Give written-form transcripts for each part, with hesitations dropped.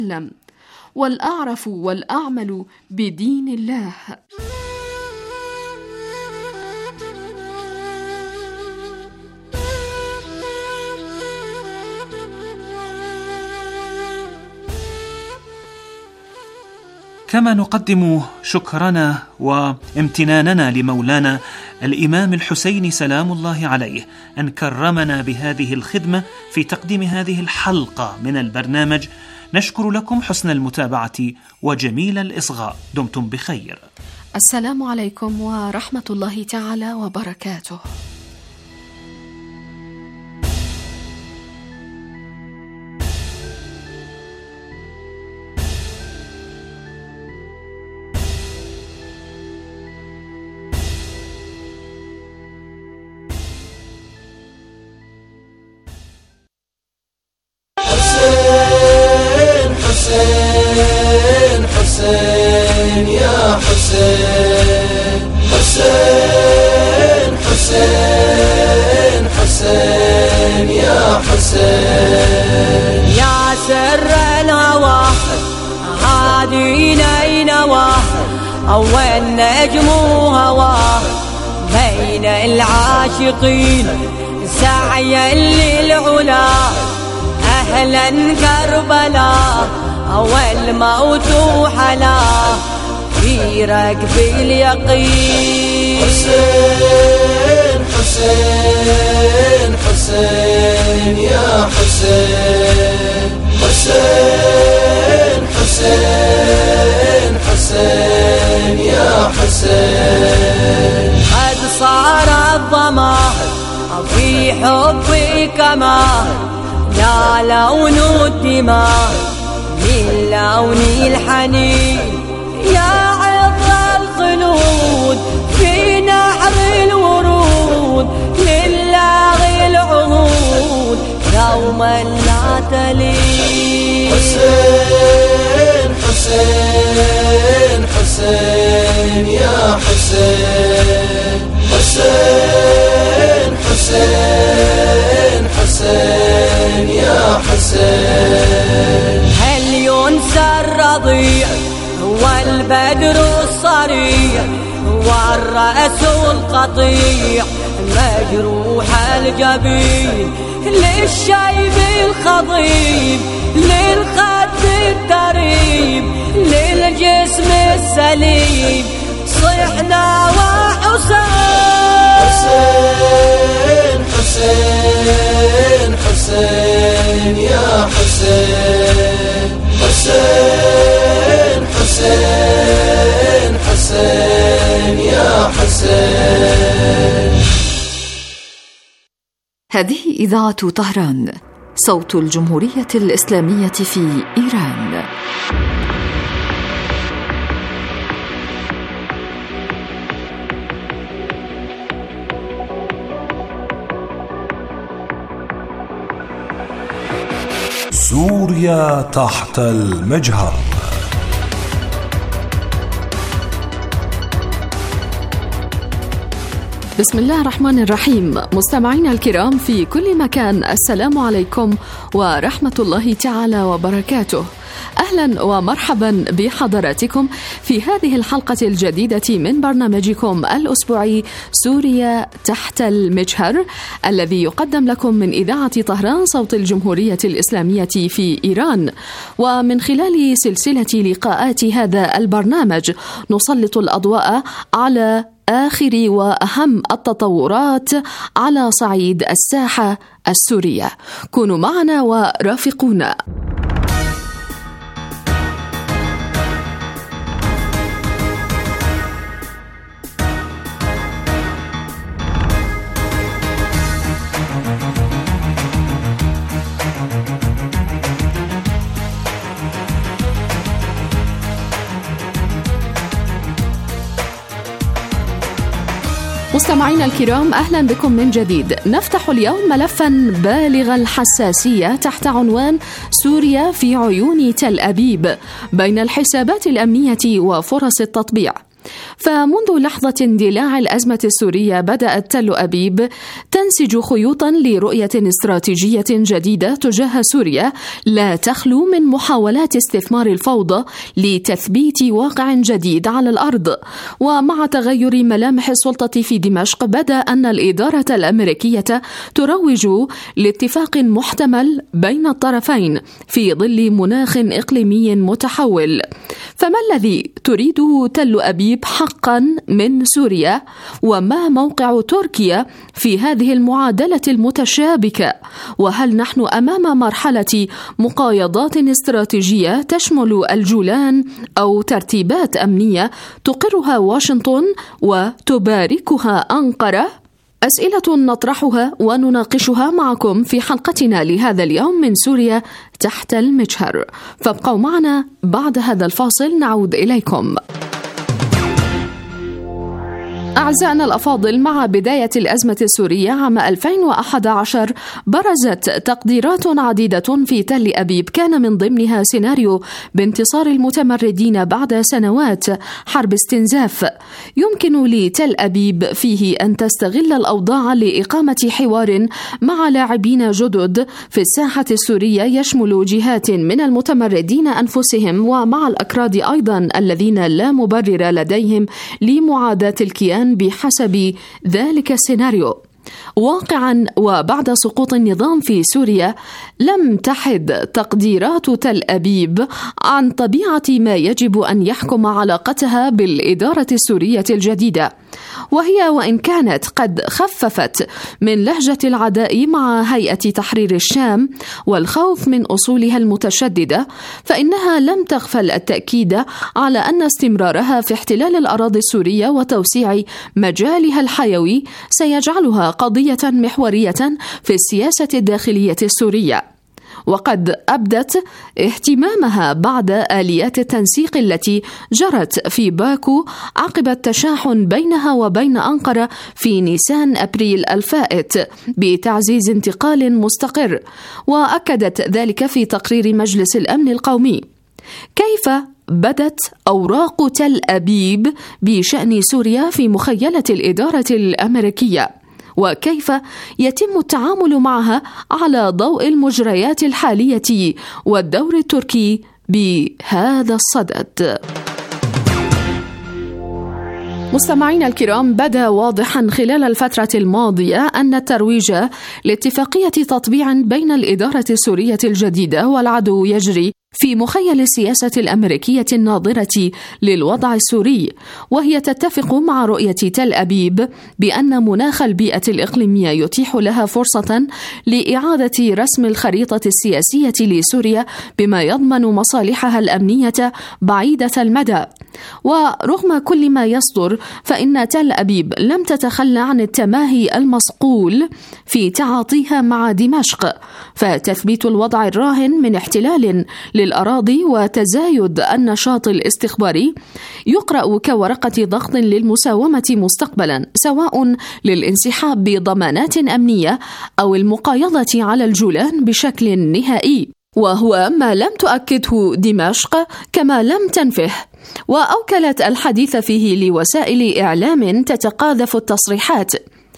والأعرف والأعمل بدين الله. كما نقدم شكرنا وامتناننا لمولانا الإمام الحسين سلام الله عليه أن كرمنا بهذه الخدمة في تقديم هذه الحلقة من البرنامج، نشكر لكم حسن المتابعة وجميل الإصغاء. دمتم بخير. السلام عليكم ورحمة الله تعالى وبركاته. حسين حسين يا حسين، حسين حسين حسين يا حسين، يا سر الهوى هادينا ينوى أول نجم هوى بين العاشقين سعيا للعلا، أهلا كربلاء أول موت وحلا في ركب اليقين. حسين حسين حسين يا حسين، حسين حسين حسين يا حسين، قد صار الظما في حبك ما لا لون الدماء من لون الحنين، يا عطر الخلود في نحر الورود لله العهود يوما لا تلين. حسين حسين حسين يا حسين، حسين حسين حسين يا حسين، هل ينسى الرضيع والبدر الصريع والرأس القطيع مجروح الجبين للشيب الخضيب للخد التريب للجسم السليم صحنا وحسين. حسين حسين حسين يا حسين، حسين حسين حسين يا حسين. هذه إذاعة طهران، صوت الجمهورية الإسلامية في إيران. سوريا تحت المجهر. بسم الله الرحمن الرحيم. مستمعينا الكرام في كل مكان، السلام عليكم ورحمة الله تعالى وبركاته. أهلا ومرحبا بحضراتكم في هذه الحلقة الجديدة من برنامجكم الأسبوعي سوريا تحت المجهر، الذي يقدم لكم من إذاعة طهران صوت الجمهورية الإسلامية في إيران. ومن خلال سلسلة لقاءات هذا البرنامج نسلط الأضواء على آخر وأهم التطورات على صعيد الساحة السورية. كونوا معنا ورافقونا. مستمعينا الكرام، أهلا بكم من جديد. نفتح اليوم ملفا بالغ الحساسية تحت عنوان سوريا في عيون تل أبيب، بين الحسابات الأمنية وفرص التطبيع. فمنذ لحظة اندلاع الأزمة السورية بدأت تل أبيب تنسج خيوطا لرؤية استراتيجية جديدة تجاه سوريا لا تخلو من محاولات استثمار الفوضى لتثبيت واقع جديد على الأرض. ومع تغير ملامح السلطة في دمشق بدا أن الإدارة الأمريكية تروج لاتفاق محتمل بين الطرفين في ظل مناخ إقليمي متحول. فما الذي تريده تل أبيب حقا من سوريا؟ وما موقع تركيا في هذه المعادلة المتشابكة؟ وهل نحن أمام مرحلة مقايضات استراتيجية تشمل الجولان أو ترتيبات أمنية تقرها واشنطن وتباركها أنقرة؟ أسئلة نطرحها ونناقشها معكم في حلقتنا لهذا اليوم من سوريا تحت المجهر، فابقوا معنا. بعد هذا الفاصل نعود إليكم. أعزائنا الأفاضل، مع بداية الأزمة السورية عام 2011 برزت تقديرات عديدة في تل أبيب كان من ضمنها سيناريو بانتصار المتمردين بعد سنوات حرب استنزاف. يمكن لتل أبيب فيه أن تستغل الأوضاع لإقامة حوار مع لاعبين جدد في الساحة السورية يشمل جهات من المتمردين أنفسهم ومع الأكراد أيضا الذين لا مبرر لديهم لمعاداة الكيان بحسب ذلك السيناريو. واقعا وبعد سقوط النظام في سوريا لم تحد تقديرات تل أبيب عن طبيعة ما يجب أن يحكم علاقتها بالإدارة السورية الجديدة، وهي وإن كانت قد خففت من لهجة العداء مع هيئة تحرير الشام والخوف من أصولها المتشددة، فإنها لم تغفل التأكيد على أن استمرارها في احتلال الأراضي السورية وتوسيع مجالها الحيوي سيجعلها قضية محورية في السياسة الداخلية السورية. وقد أبدت اهتمامها بعد آليات التنسيق التي جرت في باكو عقب التشاحن بينها وبين أنقرة في نيسان أبريل الفائت بتعزيز انتقال مستقر، وأكدت ذلك في تقرير مجلس الأمن القومي. كيف بدت أوراق تل أبيب بشأن سوريا في مخيلة الإدارة الأمريكية؟ وكيف يتم التعامل معها على ضوء المجريات الحالية والدور التركي بهذا الصدد؟ مستمعينا الكرام، بدا واضحا خلال الفترة الماضية أن الترويج لاتفاقية تطبيع بين الإدارة السورية الجديدة والعدو يجري في مخيل السياسة الأمريكية الناظرة للوضع السوري، وهي تتفق مع رؤية تل أبيب بأن مناخ البيئة الإقليمية يتيح لها فرصة لإعادة رسم الخريطة السياسية لسوريا بما يضمن مصالحها الأمنية بعيدة المدى. ورغم كل ما يصدر فإن تل أبيب لم تتخلى عن التماهي المصقول في تعاطيها مع دمشق، فتثبيت الوضع الراهن من احتلال للأراضي وتزايد النشاط الاستخباري يقرأ كورقة ضغط للمساومة مستقبلا، سواء للانسحاب بضمانات أمنية أو المقايضة على الجولان بشكل نهائي، وهو ما لم تؤكده دمشق كما لم تنفه، وأوكلت الحديث فيه لوسائل إعلام تتقاذف التصريحات.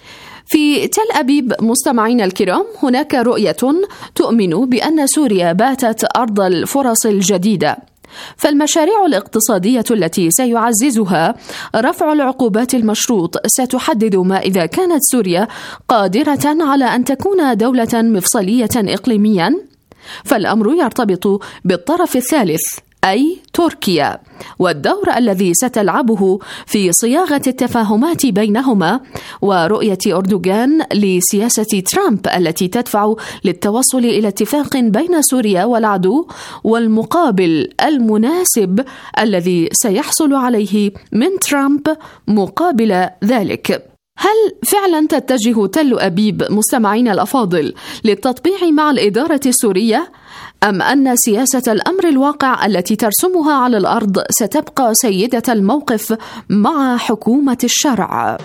في تل أبيب مستمعينا الكرام هناك رؤية تؤمن بأن سوريا باتت أرض الفرص الجديدة، فالمشاريع الاقتصادية التي سيعززها رفع العقوبات المشروط ستحدد ما إذا كانت سوريا قادرة على أن تكون دولة مفصلية إقليميا، فالأمر يرتبط بالطرف الثالث أي تركيا والدور الذي ستلعبه في صياغة التفاهمات بينهما، ورؤية أردوغان لسياسة ترامب التي تدفع للتوصل إلى اتفاق بين سوريا والعدو والمقابل المناسب الذي سيحصل عليه من ترامب مقابل ذلك. هل فعلا تتجه تل أبيب مستمعين الأفاضل للتطبيع مع الإدارة السورية، أم أن سياسة الأمر الواقع التي ترسمها على الأرض ستبقى سيدة الموقف مع حكومة الشرع؟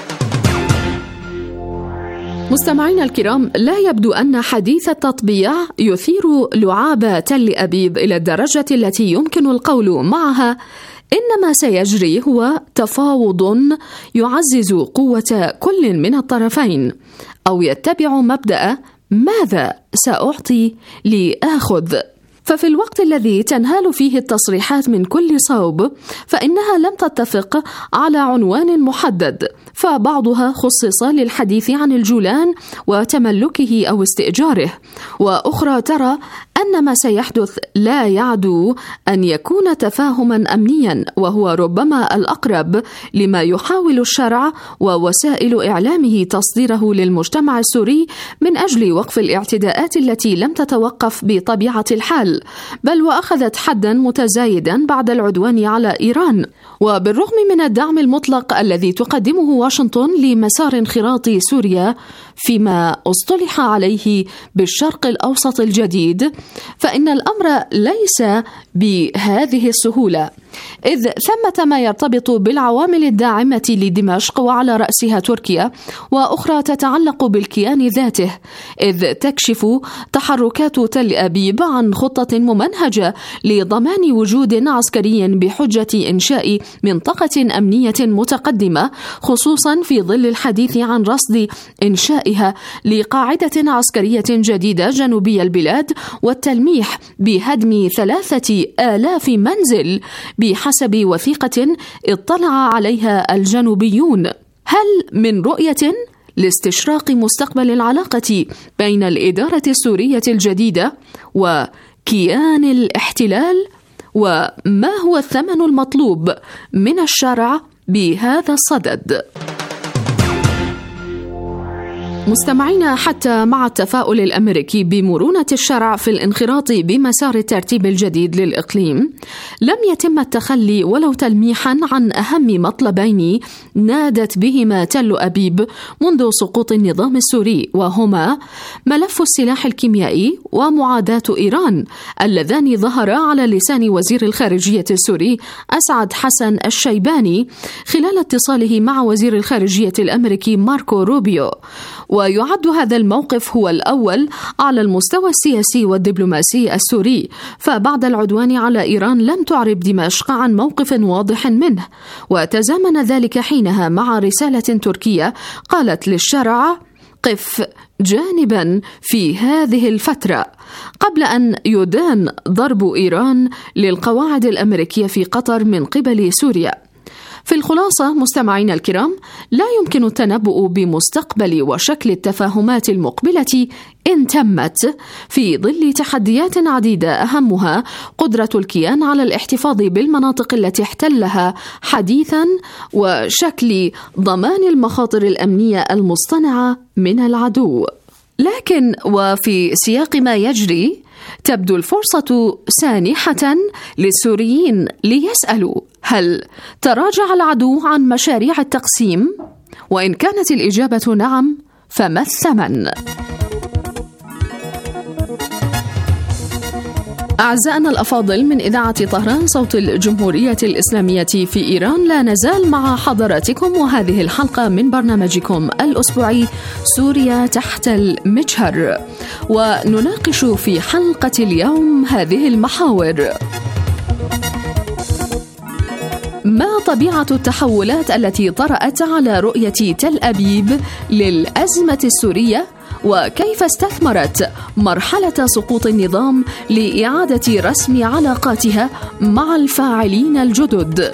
مستمعينا الكرام، لا يبدو أن حديث التطبيع يثير لعاب تل أبيب إلى الدرجة التي يمكن القول معها إنما سيجري هو تفاوض يعزز قوة كل من الطرفين، أو يتبع مبدأ ماذا سأعطي لآخذ. ففي الوقت الذي تنهال فيه التصريحات من كل صوب، فإنها لم تتفق على عنوان محدد، فبعضها خصص للحديث عن الجولان وتملكه أو استئجاره، وأخرى ترى أن ما سيحدث لا يعدو أن يكون تفاهما أمنيا، وهو ربما الأقرب لما يحاول الشرع ووسائل إعلامه تصديره للمجتمع السوري من أجل وقف الاعتداءات التي لم تتوقف بطبيعة الحال، بل وأخذت حدا متزايدا بعد العدوان على إيران. وبالرغم من الدعم المطلق الذي تقدمه واشنطن لمسار انخراط سوريا فيما اصطلح عليه بالشرق الأوسط الجديد، فإن الأمر ليس بهذه السهولة، إذ ثمة ما يرتبط بالعوامل الداعمة لدمشق وعلى رأسها تركيا، وأخرى تتعلق بالكيان ذاته، إذ تكشف تحركات تل أبيب عن خطة ممنهجة لضمان وجود عسكري بحجة إنشاء منطقة أمنية متقدمة، خصوصا في ظل الحديث عن رصد إنشائها لقاعدة عسكرية جديدة جنوبي البلاد، والتلميح بهدم 3000 منزل بحسب وثيقة اطلع عليها الجنوبيون. هل من رؤية لاستشراق مستقبل العلاقة بين الإدارة السورية الجديدة وكيان الاحتلال؟ وما هو الثمن المطلوب من الشرع بهذا الصدد؟ مستمعينا، حتى مع التفاؤل الأمريكي بمرونة الشرع في الانخراط بمسار الترتيب الجديد للإقليم، لم يتم التخلي ولو تلميحا عن أهم مطلبين نادت بهما تل أبيب منذ سقوط النظام السوري، وهما ملف السلاح الكيميائي ومعاداة إيران، اللذان ظهرا على لسان وزير الخارجية السوري أسعد حسن الشيباني خلال اتصاله مع وزير الخارجية الأمريكي ماركو روبيو. ويعد هذا الموقف هو الأول على المستوى السياسي والدبلوماسي السوري، فبعد العدوان على إيران لم تعرب دمشق عن موقف واضح منه، وتزامن ذلك حينها مع رسالة تركية قالت للشرع قف جانبا في هذه الفترة، قبل أن يدان ضرب إيران للقواعد الأمريكية في قطر من قبل سوريا. في الخلاصة مستمعينا الكرام، لا يمكن التنبؤ بمستقبل وشكل التفاهمات المقبلة إن تمت في ظل تحديات عديدة، أهمها قدرة الكيان على الاحتفاظ بالمناطق التي احتلها حديثا، وشكل ضمان المخاطر الأمنية المصطنعة من العدو. لكن وفي سياق ما يجري تبدو الفرصة سانحة للسوريين ليسألوا: هل تراجع العدو عن مشاريع التقسيم؟ وإن كانت الإجابة نعم، فما الثمن؟ أعزائنا الأفاضل، من إذاعة طهران صوت الجمهورية الإسلامية في إيران، لا نزال مع حضراتكم وهذه الحلقة من برنامجكم الأسبوعي سوريا تحت المجهر، ونناقش في حلقة اليوم هذه المحاور: ما طبيعة التحولات التي طرأت على رؤية تل أبيب للأزمة السورية؟ وكيف استثمرت مرحلة سقوط النظام لإعادة رسم علاقاتها مع الفاعلين الجدد؟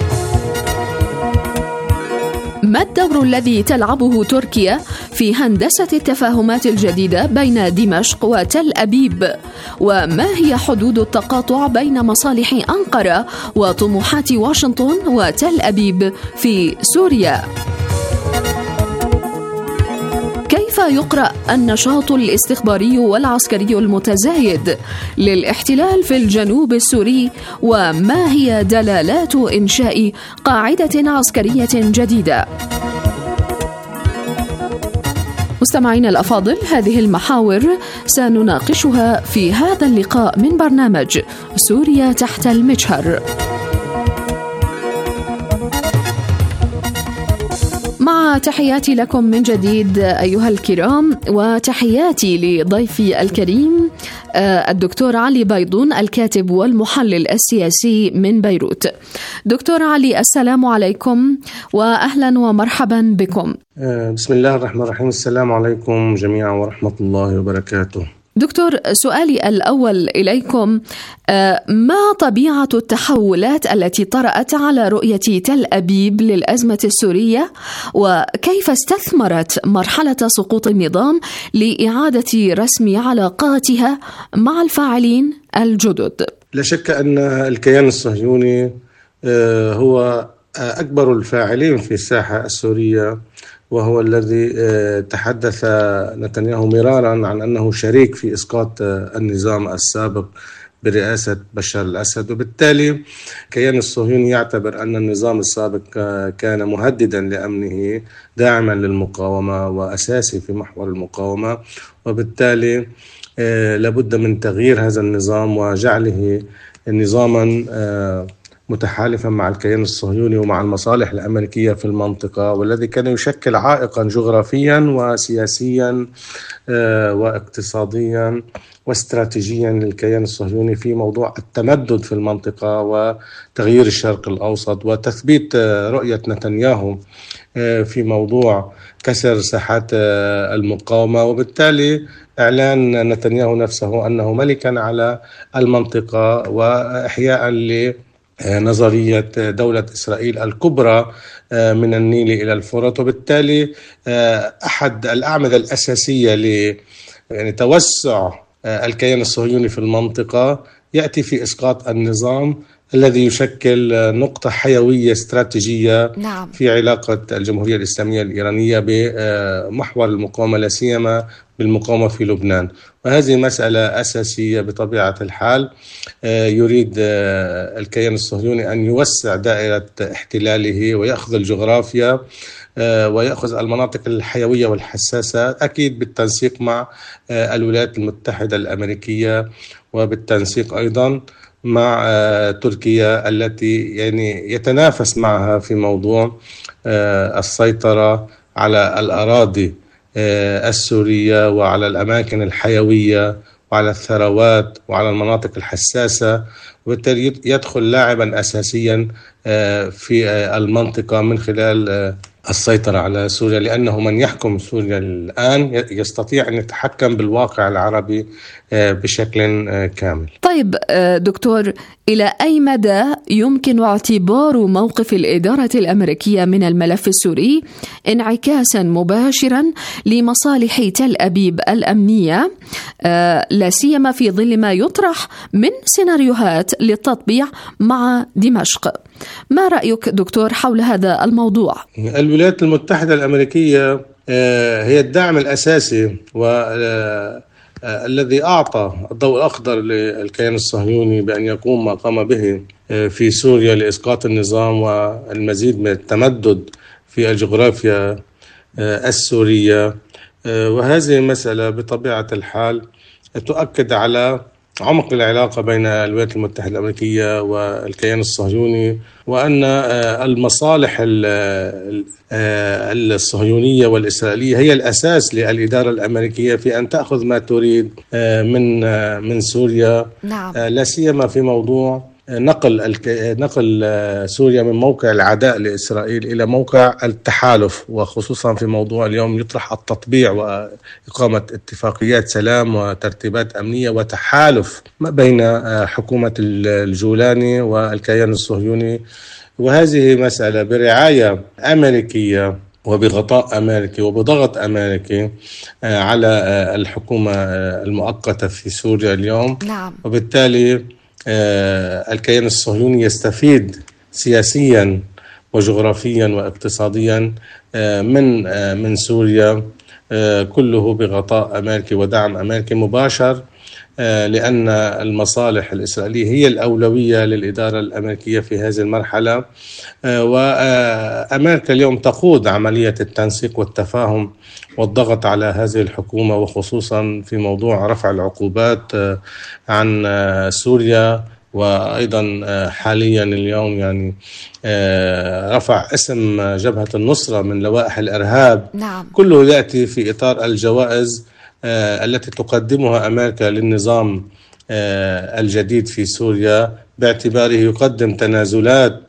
ما الدور الذي تلعبه تركيا في هندسة التفاهمات الجديدة بين دمشق وتل أبيب؟ وما هي حدود التقاطع بين مصالح أنقرة وطموحات واشنطن وتل أبيب في سوريا؟ كيف يقرأ النشاط الاستخباري والعسكري المتزايد للاحتلال في الجنوب السوري؟ وما هي دلالات إنشاء قاعدة عسكرية جديدة؟ مستمعينا الأفاضل، هذه المحاور سنناقشها في هذا اللقاء من برنامج سوريا تحت المجهر. مع وتحياتي لكم من جديد أيها الكرام، وتحياتي لضيفي الكريم الدكتور علي بيضون، الكاتب والمحلل السياسي من بيروت. دكتور علي، السلام عليكم وأهلا ومرحبا بكم. بسم الله الرحمن الرحيم. السلام عليكم جميعا ورحمة الله وبركاته. دكتور، سؤالي الأول إليكم، ما طبيعة التحولات التي طرأت على رؤية تل أبيب للأزمة السورية، وكيف استثمرت مرحلة سقوط النظام لإعادة رسم علاقاتها مع الفاعلين الجدد؟ لا شك أن الكيان الصهيوني هو أكبر الفاعلين في الساحة السورية، وهو الذي تحدث نتنياهو مرارا عن أنه شريك في إسقاط النظام السابق برئاسة بشار الأسد، وبالتالي الكيان الصهيوني يعتبر أن النظام السابق كان مهددا لأمنه، داعما للمقاومة وأساسي في محور المقاومة، وبالتالي لابد من تغيير هذا النظام وجعله نظاما متحالفا مع الكيان الصهيوني ومع المصالح الأمريكية في المنطقة، والذي كان يشكل عائقا جغرافيا وسياسيا واقتصاديا واستراتيجيا للكيان الصهيوني في موضوع التمدد في المنطقة وتغيير الشرق الأوسط وتثبيت رؤية نتنياهو في موضوع كسر ساحات المقاومة، وبالتالي إعلان نتنياهو نفسه أنه ملكا على المنطقة وإحياء نظرية دولة إسرائيل الكبرى من النيل إلى الفرات. وبالتالي أحد الأعمدة الأساسية توسع الكيان الصهيوني في المنطقة يأتي في إسقاط النظام الذي يشكل نقطة حيوية استراتيجية في علاقة الجمهورية الإسلامية الإيرانية بمحور المقاومة، لا سيما بالمقاومة في لبنان. وهذه مسألة أساسية بطبيعة الحال. يريد الكيان الصهيوني أن يوسع دائرة احتلاله ويأخذ الجغرافيا ويأخذ المناطق الحيوية والحساسة، أكيد بالتنسيق مع الولايات المتحدة الأمريكية وبالتنسيق أيضا مع تركيا التي يتنافس معها في موضوع السيطرة على الأراضي السورية وعلى الأماكن الحيوية وعلى الثروات وعلى المناطق الحساسة، وبالتالي يدخل لاعبا أساسيا في المنطقة من خلال السيطرة على سوريا، لأنه من يحكم سوريا الآن يستطيع أن يتحكم بالواقع العربي بشكل كامل. طيب دكتور، إلى أي مدى يمكن اعتبار موقف الإدارة الأمريكية من الملف السوري انعكاسا مباشرا لمصالح تل أبيب الأمنية، لا سيما في ظل ما يطرح من سيناريوهات للتطبيع مع دمشق؟ ما رأيك دكتور حول هذا الموضوع؟ الولايات المتحدة الأمريكية هي الدعم الأساسي الذي أعطى الضوء الأخضر للكيان الصهيوني بأن يقوم ما قام به في سوريا لإسقاط النظام والمزيد من التمدد في الجغرافيا السورية. وهذه المسألة بطبيعة الحال تؤكد على عمق العلاقة بين الولايات المتحدة الأمريكية والكيان الصهيوني، وأن المصالح الصهيونية والإسرائيلية هي الأساس للإدارة الأمريكية في أن تأخذ ما تريد من سوريا. لا سيما في موضوع نقل سوريا من موقع العداء لإسرائيل إلى موقع التحالف، وخصوصا في موضوع اليوم يطرح التطبيع وإقامة اتفاقيات سلام وترتيبات أمنية وتحالف ما بين حكومة الجولاني والكيان الصهيوني. وهذه مسألة برعاية أمريكية وبغطاء أمريكي وبضغط أمريكي على الحكومة المؤقتة في سوريا اليوم. وبالتالي الكيان الصهيوني يستفيد سياسيا وجغرافيا واقتصاديا من سوريا، كله بغطاء أمريكي ودعم أمريكي مباشر، لأن المصالح الإسرائيلية هي الأولوية للإدارة الأمريكية في هذه المرحلة. وأمريكا اليوم تقود عملية التنسيق والتفاهم والضغط على هذه الحكومة، وخصوصا في موضوع رفع العقوبات عن سوريا وأيضا حاليا اليوم يعني رفع اسم جبهة النصرة من لوائح الإرهاب. نعم. كله يأتي في إطار الجوائز التي تقدمها أمريكا للنظام الجديد في سوريا، باعتباره يقدم تنازلات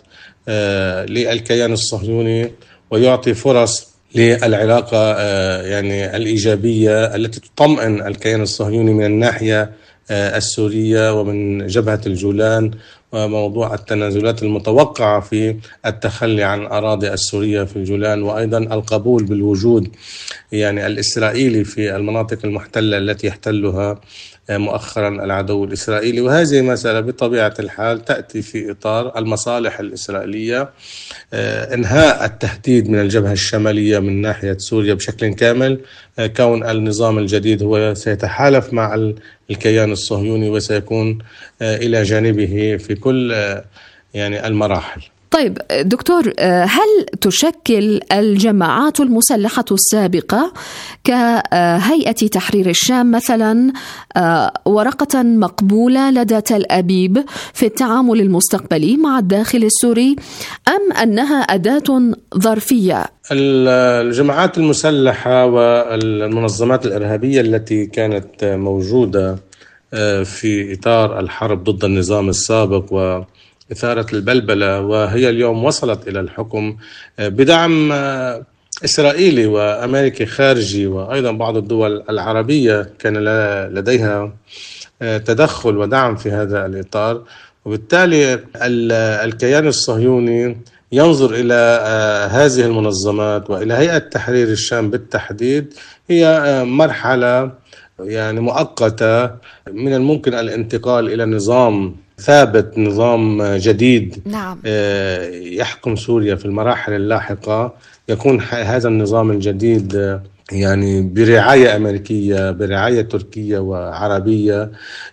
للكيان الصهيوني ويعطي فرص للعلاقة يعني الإيجابية التي تطمئن الكيان الصهيوني من الناحية السورية ومن جبهة الجولان، وموضوع التنازلات المتوقعة في التخلي عن أراضي السورية في الجولان، وأيضا القبول بالوجود يعني الإسرائيلي في المناطق المحتلة التي يحتلها مؤخرا العدو الإسرائيلي. وهذه مسألة بطبيعة الحال تأتي في إطار المصالح الإسرائيلية، إنهاء التهديد من الجبهة الشمالية من ناحية سوريا بشكل كامل، كون النظام الجديد هو سيتحالف مع الكيان الصهيوني وسيكون إلى جانبه في كل يعني المراحل. طيب دكتور، هل تشكل الجماعات المسلحة السابقة كهيئة تحرير الشام مثلا ورقة مقبولة لدى تل أبيب في التعامل المستقبلي مع الداخل السوري، أم أنها أداة ظرفية؟ الجماعات المسلحة والمنظمات الإرهابية التي كانت موجودة في إطار الحرب ضد النظام السابق وإثارة البلبلة، وهي اليوم وصلت إلى الحكم بدعم إسرائيلي وأمريكي خارجي، وأيضا بعض الدول العربية كان لديها تدخل ودعم في هذا الإطار. وبالتالي الكيان الصهيوني ينظر إلى هذه المنظمات وإلى هيئة تحرير الشام بالتحديد هي مرحلة يعني مؤقتة من الممكن الانتقال إلى نظام ثابت، نظام جديد. نعم. يحكم سوريا في المراحل اللاحقة. يكون هذا النظام الجديد يعني برعاية أمريكية، برعاية تركية وعربية،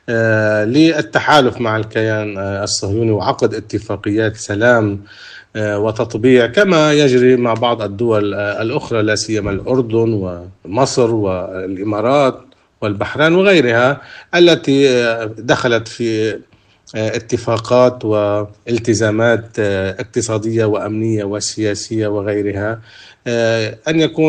للتحالف مع الكيان الصهيوني وعقد اتفاقيات سلام وتطبيع كما يجري مع بعض الدول الأخرى، لا سيما الأردن ومصر والإمارات والبحرين وغيرها، التي دخلت في اتفاقات والتزامات اقتصادية وأمنية وسياسية وغيرها. أن يكون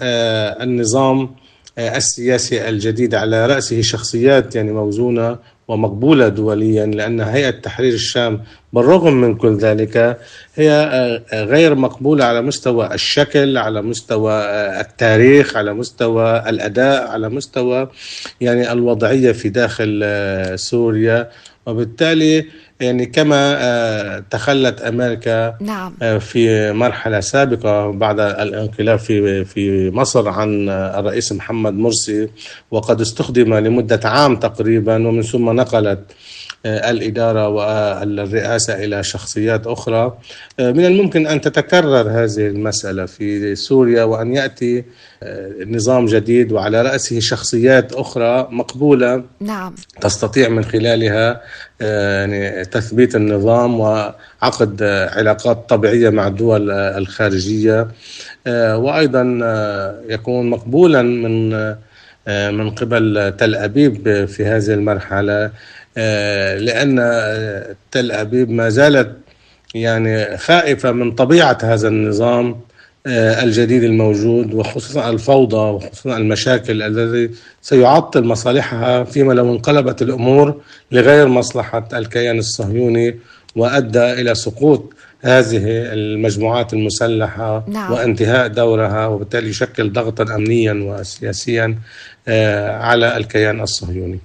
النظام السياسي الجديد على رأسه شخصيات يعني موزونة ومقبولة دوليا، لأن هيئة تحرير الشام بالرغم من كل ذلك هي غير مقبولة على مستوى الشكل، على مستوى التاريخ، على مستوى الأداء، على مستوى يعني الوضعية في داخل سوريا. وبالتالي يعني كما تخلت أمريكا نعم. في مرحلة سابقة بعد الانقلاب في مصر عن الرئيس محمد مرسي، وقد استخدم لمدة عام تقريبا، ومن ثم نقلت الإدارة والرئاسة إلى شخصيات أخرى. من الممكن أن تتكرر هذه المسألة في سوريا، وأن يأتي نظام جديد وعلى رأسه شخصيات أخرى مقبولة. نعم. تستطيع من خلالها يعني تثبيت النظام وعقد علاقات طبيعية مع الدول الخارجية، وأيضا يكون مقبولا من قبل تل أبيب في هذه المرحلة، لأن تل أبيب ما زالت يعني خائفة من طبيعة هذا النظام الجديد الموجود، وخصوصا الفوضى وخصوصا المشاكل التي سيعطل مصالحها فيما لو انقلبت الأمور لغير مصلحة الكيان الصهيوني وأدى إلى سقوط هذه المجموعات المسلحة. نعم. وانتهاء دورها، وبالتالي يشكل ضغطا أمنيا وسياسيا على الكيان الصهيوني.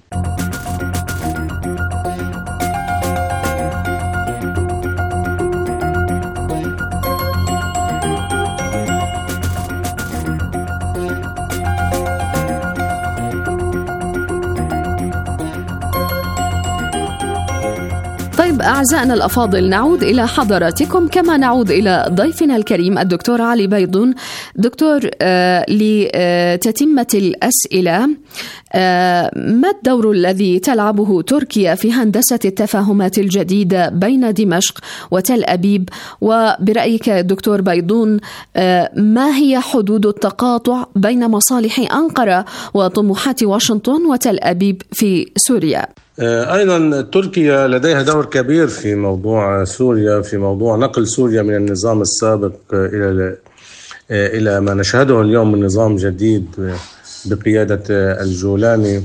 طيب أعزائنا الأفاضل، نعود إلى حضراتكم كما نعود إلى ضيفنا الكريم الدكتور علي بيضون. دكتور، لتتمة الأسئلة، ما الدور الذي تلعبه تركيا في هندسة التفاهمات الجديدة بين دمشق وتل أبيب؟ وبرأيك دكتور بيضون، ما هي حدود التقاطع بين مصالح أنقرة وطموحات واشنطن وتل أبيب في سوريا؟ أيضا تركيا لديها دور كبير في موضوع سوريا، في موضوع نقل سوريا من النظام السابق إلى ما نشهده اليوم من نظام جديد بقيادة الجولاني.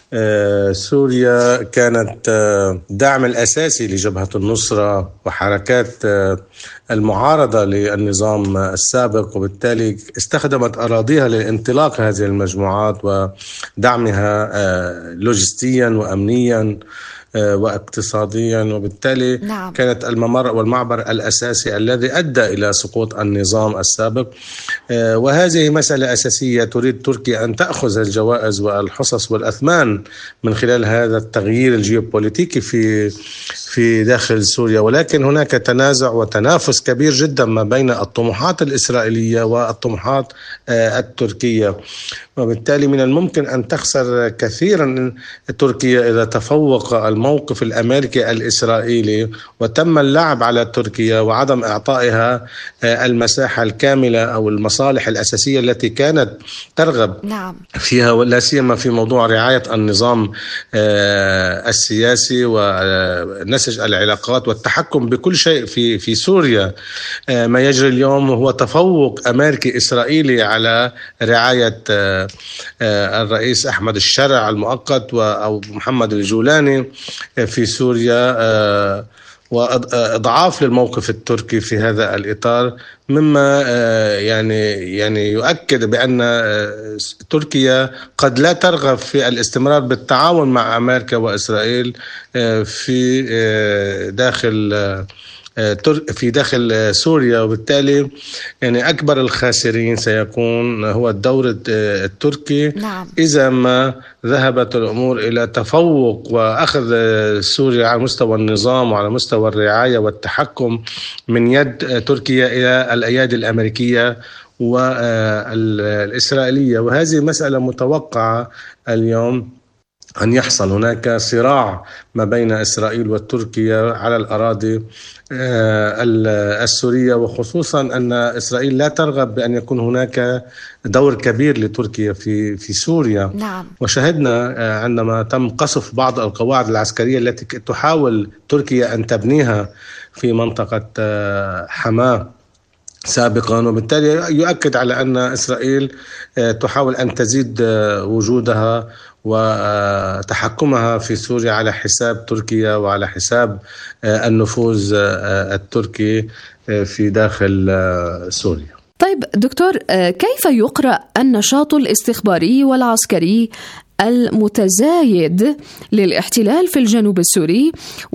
سوريا كانت دعم الأساسي لجبهة النصرة وحركات المعارضة للنظام السابق، وبالتالي استخدمت أراضيها لانطلاق هذه المجموعات ودعمها لوجستيا وأمنيا واقتصاديا، وبالتالي نعم. كانت الممر والمعبر الأساسي الذي أدى إلى سقوط النظام السابق. وهذه مسألة أساسية تريد تركيا أن تأخذ الجوائز والحصص والأثمان من خلال هذا التغيير الجيوبوليتيكي في داخل سوريا، ولكن هناك تنازع وتنافس كبير جدا ما بين الطموحات الإسرائيلية والطموحات التركية، وبالتالي من الممكن أن تخسر كثيرا تركيا إذا تفوق الموقف الأمريكي الإسرائيلي وتم اللعب على تركيا وعدم إعطائها المساحة الكاملة أو المصالح الأساسية التي كانت ترغب فيها، ولا سيما في موضوع رعاية النظام السياسي ونسج العلاقات والتحكم بكل شيء في سوريا. ما يجري اليوم هو تفوق أمريكي إسرائيلي على رعاية الرئيس أحمد الشرع المؤقت أو محمد الجولاني في سوريا، وإضعاف للموقف التركي في هذا الإطار، مما يعني يؤكد بأن تركيا قد لا ترغب في الاستمرار بالتعاون مع أمريكا وإسرائيل في داخل سوريا، وبالتالي يعني أكبر الخاسرين سيكون هو الدور التركي. إذا ما ذهبت الأمور إلى تفوق وأخذ سوريا على مستوى النظام وعلى مستوى الرعاية والتحكم من يد تركيا إلى الأيادي الأمريكية والإسرائيلية. وهذه مسألة متوقعة اليوم أن يحصل هناك صراع ما بين إسرائيل وتركيا على الأراضي السورية، وخصوصا أن إسرائيل لا ترغب بأن يكون هناك دور كبير لتركيا في سوريا. وشاهدنا عندما تم قصف بعض القواعد العسكرية التي تحاول تركيا أن تبنيها في منطقة حماة سابقا، وبالتالي يؤكد على أن إسرائيل تحاول أن تزيد وجودها وتحكمها في سوريا على حساب تركيا وعلى حساب النفوذ التركي في داخل سوريا. طيب دكتور، كيف يقرأ النشاط الاستخباري والعسكري المتزايد للاحتلال في الجنوب السوري،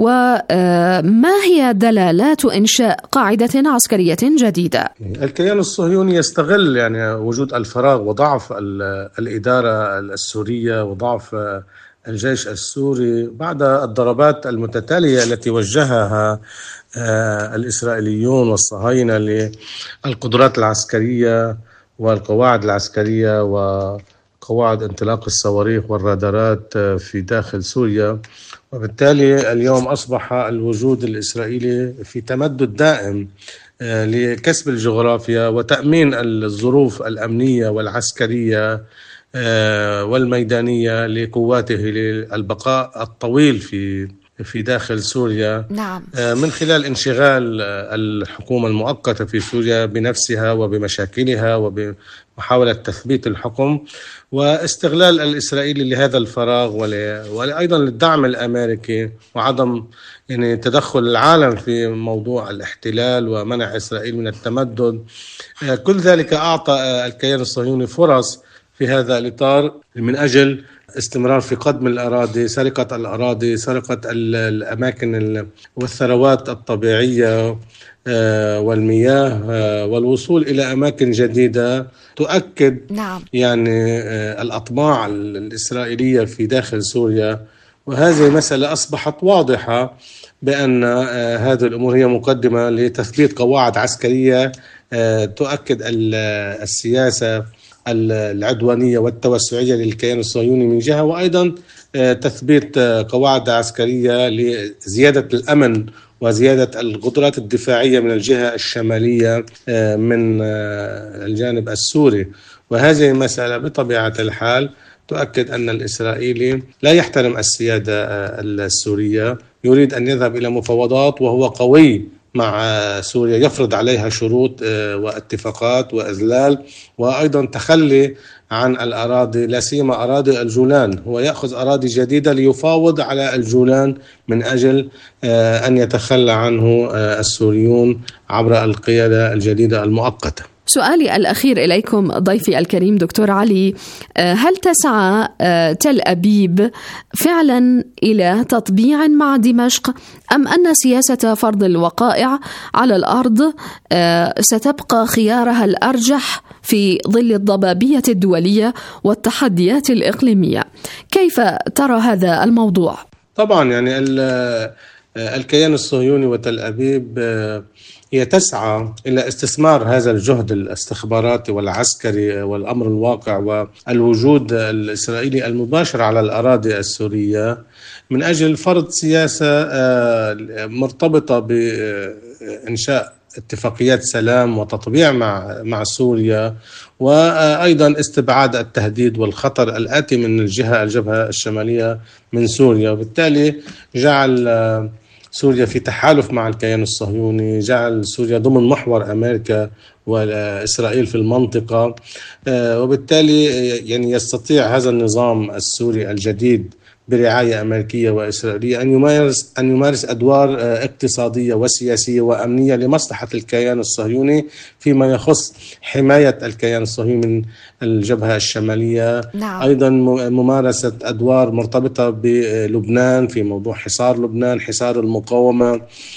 وما هي دلالات إنشاء قاعدة عسكرية جديدة؟ الكيان الصهيوني يستغل وجود الفراغ وضعف الإدارة السورية وضعف الجيش السوري بعد الضربات المتتالية التي وجهها الإسرائيليون والصهاينة للقدرات العسكرية والقواعد العسكرية وقواعد انطلاق الصواريخ والرادارات في داخل سوريا. وبالتالي اليوم أصبح الوجود الإسرائيلي في تمدد دائم لكسب الجغرافيا وتأمين الظروف الأمنية والعسكرية والميدانية لقواته للبقاء الطويل في داخل سوريا. من خلال انشغال الحكومة المؤقتة في سوريا بنفسها وبمشاكلها وبمحاولة تثبيت الحكم، واستغلال الإسرائيلي لهذا الفراغ وأيضا للدعم الأمريكي وعدم تدخل العالم في موضوع الاحتلال ومنع إسرائيل من التمدد. كل ذلك أعطى الكيان الصهيوني فرص في هذا الإطار من أجل استمرار في قدم الأراضي، سرقة الأراضي، سرقة الأماكن والثروات الطبيعية والمياه، والوصول إلى أماكن جديدة تؤكد الأطماع الإسرائيلية في داخل سوريا. وهذه مسألة أصبحت واضحة بأن هذه الأمور هي مقدمة لتثبيت قواعد عسكرية تؤكد السياسة العدوانية والتوسعية للكيان الصهيوني من جهة، وأيضا تثبيت قواعد عسكرية لزيادة الأمن وزيادة القدرات الدفاعية من الجهة الشمالية من الجانب السوري. وهذه المسألة بطبيعة الحال تؤكد أن الإسرائيلي لا يحترم السيادة السورية، يريد أن يذهب إلى مفاوضات وهو قوي مع سوريا، يفرض عليها شروط واتفاقات وإذلال، وأيضا تخلي عن الأراضي لا سيما أراضي الجولان. هو يأخذ أراضي جديدة ليفاوض على الجولان من أجل أن يتخلى عنه السوريون عبر القيادة الجديدة المؤقتة. سؤالي الأخير إليكم ضيفي الكريم دكتور علي، هل تسعى تل أبيب فعلا إلى تطبيع مع دمشق، أم أن سياسة فرض الوقائع على الأرض ستبقى خيارها الأرجح في ظل الضبابية الدولية والتحديات الإقليمية؟ كيف ترى هذا الموضوع؟ طبعا يعني الكيان الصهيوني وتل أبيب هي تسعى إلى استثمار هذا الجهد الاستخباراتي والعسكري والأمر الواقع والوجود الإسرائيلي المباشر على الأراضي السورية من أجل فرض سياسة مرتبطة بإنشاء اتفاقيات سلام وتطبيع مع سوريا، وأيضا استبعاد التهديد والخطر الآتي من الجبهة الشمالية من سوريا. وبالتالي جعل سوريا في تحالف مع الكيان الصهيوني، جعل سوريا ضمن محور أمريكا وإسرائيل في المنطقة. وبالتالي يعني يستطيع هذا النظام السوري الجديد برعاية أمريكية وإسرائيلية أن يمارس أدوار اقتصادية وسياسية وأمنية لمصلحة الكيان الصهيوني فيما يخص حماية الكيان الصهيوني من الجبهة الشمالية. نعم. أيضا ممارسة أدوار مرتبطة بلبنان في موضوع حصار لبنان، حصار المقاومة،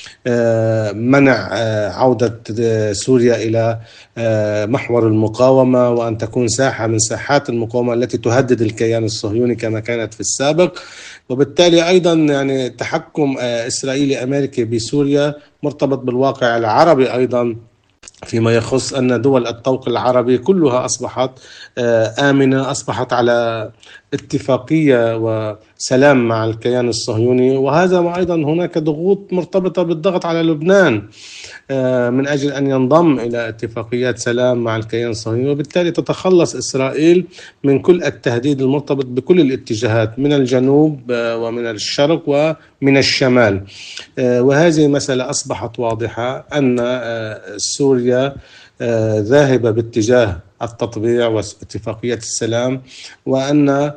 منع عودة سوريا إلى محور المقاومة وأن تكون ساحة من ساحات المقاومة التي تهدد الكيان الصهيوني كما كانت في السابق. وبالتالي أيضا يعني تحكم إسرائيلي أمريكي بسوريا مرتبط بالواقع العربي أيضا فيما يخص أن دول الطوق العربي كلها أصبحت آمنة، أصبحت على اتفاقية وسلام مع الكيان الصهيوني. وهذا أيضا هناك ضغوط مرتبطة بالضغط على لبنان من أجل أن ينضم إلى اتفاقيات سلام مع الكيان الصهيوني، وبالتالي تتخلص إسرائيل من كل التهديد المرتبط بكل الاتجاهات من الجنوب ومن الشرق ومن الشمال. وهذه مسألة أصبحت واضحة أن سوريا ذاهبة باتجاه التطبيع واتفاقية السلام، وأن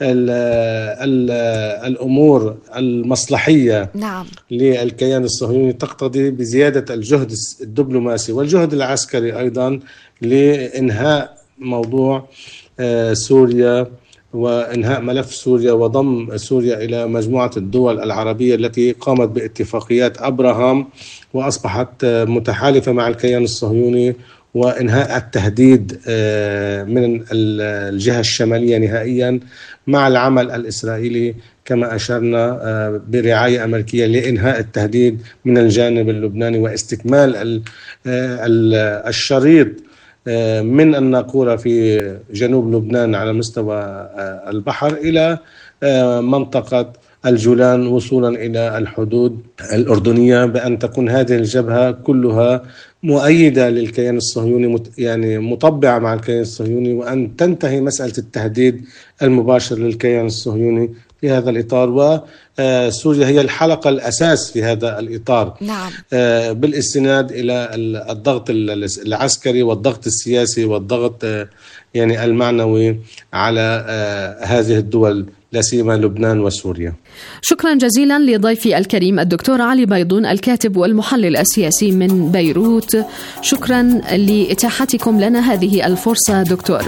الأمور المصلحية نعم. للكيان الصهيوني تقتضي بزيادة الجهد الدبلوماسي والجهد العسكري أيضا لإنهاء موضوع سوريا وإنهاء ملف سوريا وضم سوريا إلى مجموعة الدول العربية التي قامت باتفاقيات أبراهام وأصبحت متحالفة مع الكيان الصهيوني، وإنهاء التهديد من الجهة الشمالية نهائيا مع العمل الإسرائيلي كما أشرنا برعاية أمريكية لإنهاء التهديد من الجانب اللبناني واستكمال الشريط من الناقورة في جنوب لبنان على مستوى البحر إلى منطقة الجولان وصولا إلى الحدود الأردنية، بأن تكون هذه الجبهة كلها مؤيدة للكيان الصهيوني، يعني مطبعة مع الكيان الصهيوني، وأن تنتهي مسألة التهديد المباشر للكيان الصهيوني في هذا الإطار. وسوريا هي الحلقة الأساس في هذا الإطار. نعم. بالاستناد إلى الضغط العسكري والضغط السياسي والضغط يعني المعنوي على هذه الدول لا سيما لبنان وسوريا. شكرا جزيلا لضيفي الكريم الدكتور علي بيضون الكاتب والمحلل السياسي من بيروت. شكرا لإتاحتكم لنا هذه الفرصة دكتور.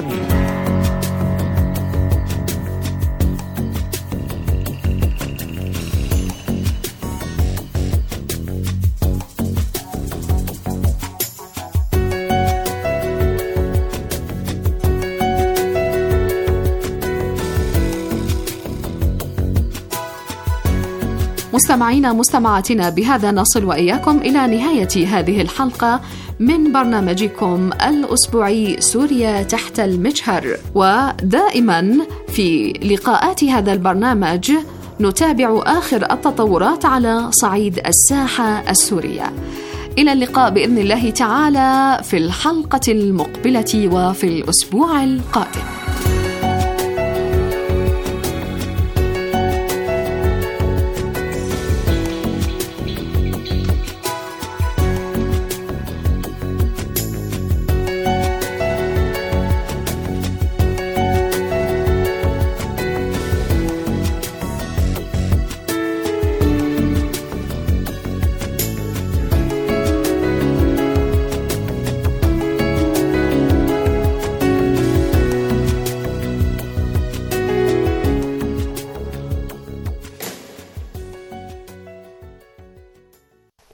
مستمعينا مستمعاتنا، بهذا نصل وإياكم إلى نهاية هذه الحلقة من برنامجكم الأسبوعي سوريا تحت المجهر. ودائما في لقاءات هذا البرنامج نتابع آخر التطورات على صعيد الساحة السورية. إلى اللقاء بإذن الله تعالى في الحلقة المقبلة وفي الأسبوع القادم.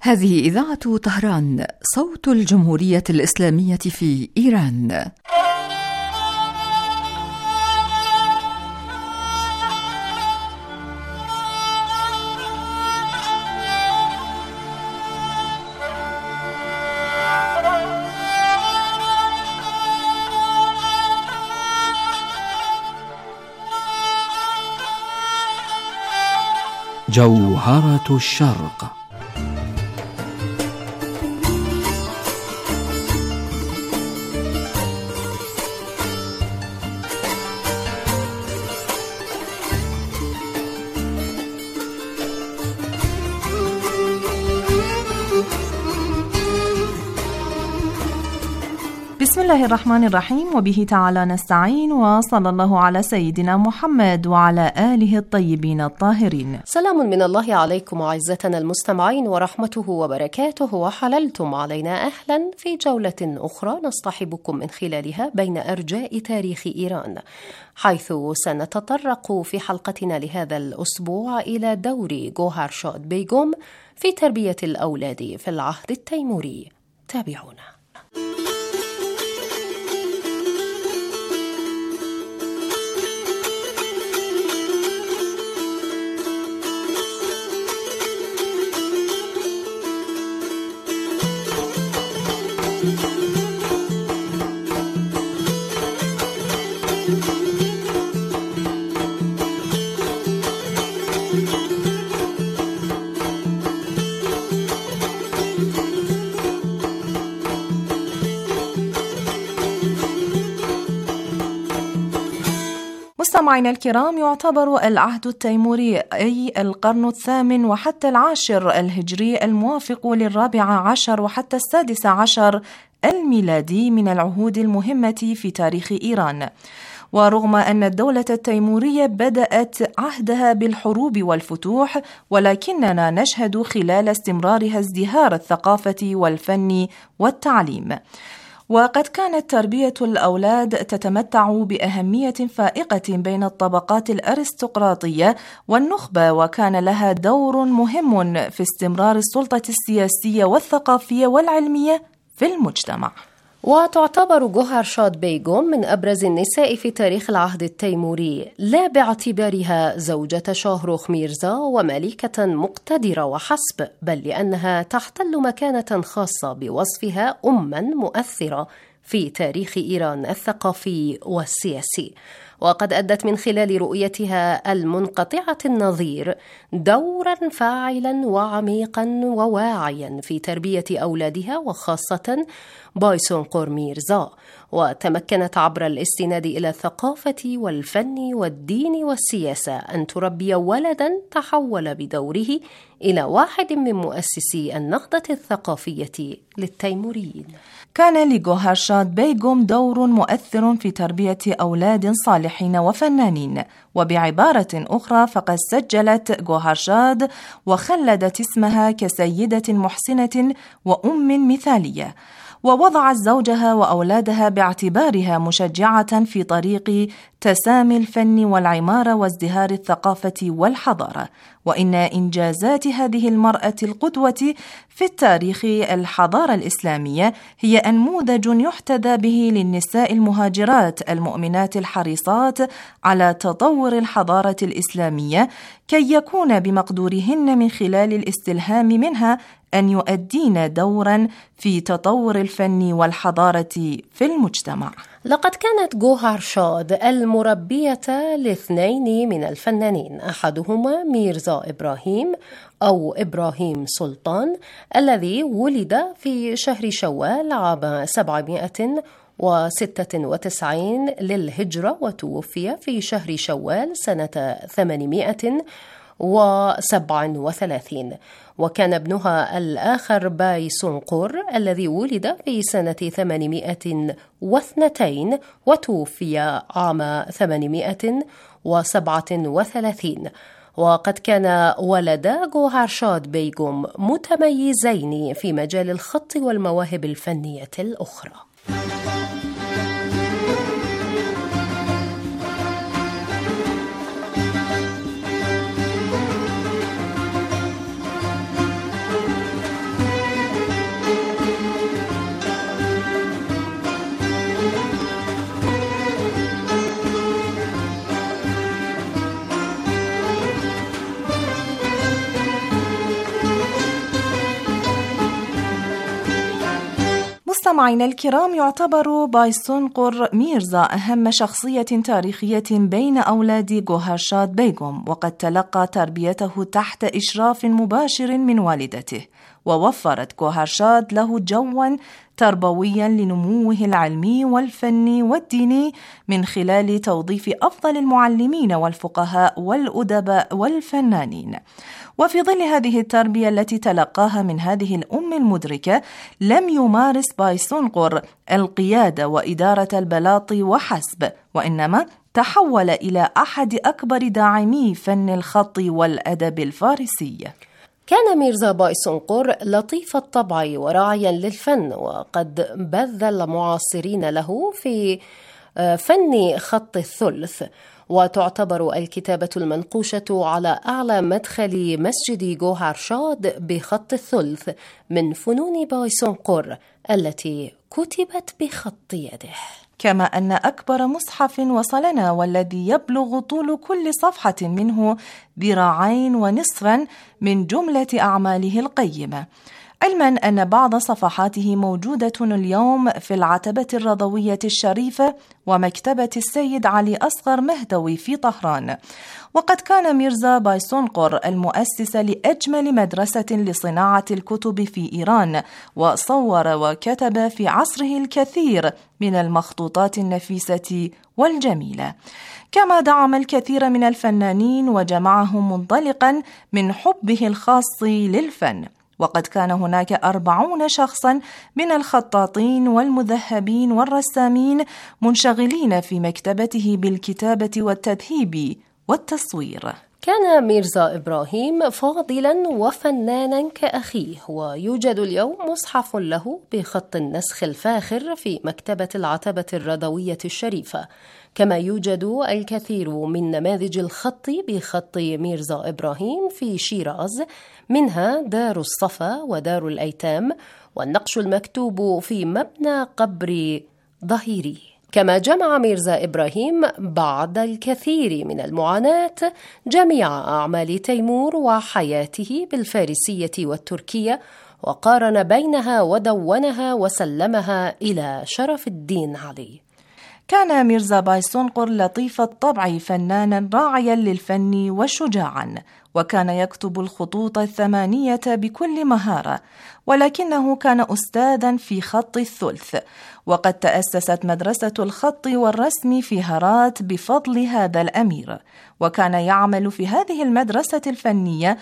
هذه إذاعة طهران، صوت الجمهورية الإسلامية في إيران. جوهرة الشرق. بسم الله الرحمن الرحيم، وبه تعالى نستعين، وصلى الله على سيدنا محمد وعلى آله الطيبين الطاهرين. سلام من الله عليكم أعزتنا المستمعين ورحمته وبركاته، وحللتم علينا أهلا في جولة أخرى نصطحبكم من خلالها بين أرجاء تاريخ إيران، حيث سنتطرق في حلقتنا لهذا الأسبوع إلى دور جوهرشاد بيغوم في تربية الأولاد في العهد التيموري. تابعونا. مستمعينا الكرام، يعتبر العهد التيموري أي القرن الثامن وحتى العاشر الهجري الموافق للرابع عشر وحتى السادس عشر الميلادي من العهود المهمة في تاريخ إيران. ورغم أن الدولة التيمورية بدأت عهدها بالحروب والفتوح، ولكننا نشهد خلال استمرارها ازدهار الثقافة والفن والتعليم. وقد كانت تربية الأولاد تتمتع بأهمية فائقة بين الطبقات الأرستقراطية والنخبة، وكان لها دور مهم في استمرار السلطة السياسية والثقافية والعلمية في المجتمع. وتعتبر جوهرشاد بيغوم من أبرز النساء في تاريخ العهد التيموري، لا باعتبارها زوجة شاهروخ ميرزا وملكة مقتدرة وحسب، بل لأنها تحتل مكانة خاصة بوصفها أماً مؤثرة في تاريخ إيران الثقافي والسياسي. وقد أدت من خلال رؤيتها المنقطعة النظير دورا فاعلا وعميقا وواعيا في تربية أولادها، وخاصة بايسونقور ميرزا، وتمكنت عبر الاستناد إلى الثقافة والفن والدين والسياسة أن تربي ولدا تحول بدوره إلى واحد من مؤسسي النهضة الثقافية للتيموريين. كان لجوهرشاد بيغوم دور مؤثر في تربية أولاد صالحين وفنانين، وبعبارة أخرى فقد سجلت جوهرشاد وخلدت اسمها كسيدة محسنة وأم مثالية، ووضعت زوجها وأولادها باعتبارها مشجعة في طريق تسامي الفن والعمارة وازدهار الثقافة والحضارة. وإن إنجازات هذه المرأة القدوة في التاريخ الحضارة الإسلامية هي أنموذج يحتذى به للنساء المهاجرات المؤمنات الحريصات على تطور الحضارة الإسلامية، كي يكون بمقدورهن من خلال الاستلهام منها أن يؤدين دورا في تطور الفن والحضارة في المجتمع. لقد كانت جوهرشاد المربية لاثنين من الفنانين، أحدهما ميرزا إبراهيم أو إبراهيم سلطان، الذي ولد في شهر شوال عام 796 للهجرة، وتوفي في شهر شوال سنة 837. وكان ابنها الآخر بايسونقور الذي ولد في سنة 802 وتوفي عام 837. وقد كان ولدا جوهرشاد بيغوم متميزين في مجال الخط والمواهب الفنية الأخرى. مستمعينا الكرام، يعتبر بايسونقر ميرزا أهم شخصية تاريخية بين أولاد جوهرشاد بيغوم، وقد تلقى تربيته تحت إشراف مباشر من والدته، ووفرت جوهرشاد له جواً تربوياً لنموه العلمي والفني والديني من خلال توظيف أفضل المعلمين والفقهاء والأدباء والفنانين. وفي ظل هذه التربية التي تلقاها من هذه الأم المدركة، لم يمارس بايسونقر القيادة وإدارة البلاط وحسب، وإنما تحول إلى أحد أكبر داعمي فن الخط والأدب الفارسي. كان ميرزا بايسونقر لطيف الطبع وراعيا للفن، وقد بذل المعاصرين له في فن خط الثلث، وتعتبر الكتابة المنقوشة على أعلى مدخل مسجد جوهرشاد بخط الثلث من فنون بايسونقر التي كتبت بخط يده. كما أن أكبر مصحف وصلنا والذي يبلغ طول كل صفحة منه 2.5 ذراع من جملة أعماله القيمة، علما أن بعض صفحاته موجودة اليوم في العتبة الرضوية الشريفة ومكتبة السيد علي أصغر مهدوي في طهران. وقد كان ميرزا بايسونقر المؤسس لأجمل مدرسة لصناعة الكتب في إيران، وصور وكتب في عصره الكثير من المخطوطات النفيسة والجميلة، كما دعم الكثير من الفنانين وجمعهم منطلقا من حبه الخاص للفن. وقد كان هناك 40 شخصا من الخطاطين والمذهبين والرسامين منشغلين في مكتبته بالكتابة والتذهيب والتصوير. كان ميرزا إبراهيم فاضلا وفنانا كأخيه، ويوجد اليوم مصحف له بخط النسخ الفاخر في مكتبة العتبة الرضوية الشريفة، كما يوجد الكثير من نماذج الخط بخط ميرزا إبراهيم في شيراز، منها دار الصفا ودار الأيتام، والنقش المكتوب في مبنى قبر ظهيري. كما جمع ميرزا إبراهيم بعد الكثير من المعاناة جميع أعمال تيمور وحياته بالفارسية والتركية، وقارن بينها ودونها وسلمها إلى شرف الدين علي. كان ميرزا بايسونقر لطيف الطبع، فنانا راعيا للفن وشجاعا، وكان يكتب الخطوط 8 بكل مهارة، ولكنه كان أستاذا في خط الثلث. وقد تأسست مدرسة الخط والرسم في هرات بفضل هذا الأمير، وكان يعمل في هذه المدرسة الفنية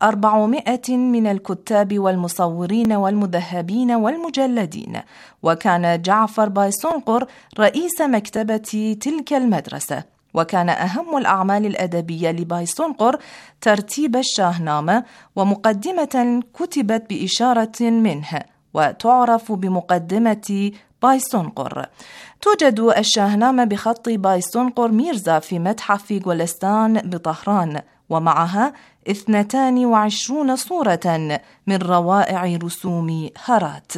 400 من الكتاب والمصورين والمذهبين والمجلدين. وكان جعفر بايسونقر رئيس مكتبة تلك المدرسة. وكان أهم الأعمال الأدبية لبايسونقر ترتيب الشاهنامة، ومقدمة كتبت بإشارة منه وتعرف بمقدمة بايسونقر. توجد الشاهنامة بخط بايسونقر ميرزا في متحف غولستان بطهران، ومعها 22 صورة من روائع رسوم هرات.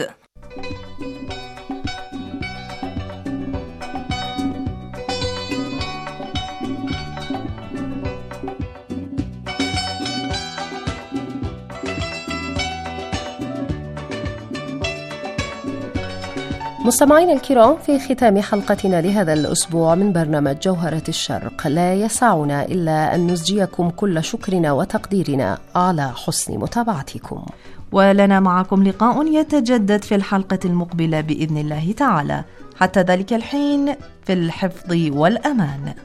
مستمعينا الكرام، في ختام حلقتنا لهذا الأسبوع من برنامج جوهرة الشرق، لا يسعنا إلا أن نسجيكم كل شكرنا وتقديرنا على حسن متابعتكم. ولنا معكم لقاء يتجدد في الحلقة المقبلة بإذن الله تعالى. حتى ذلك الحين، في الحفظ والأمان.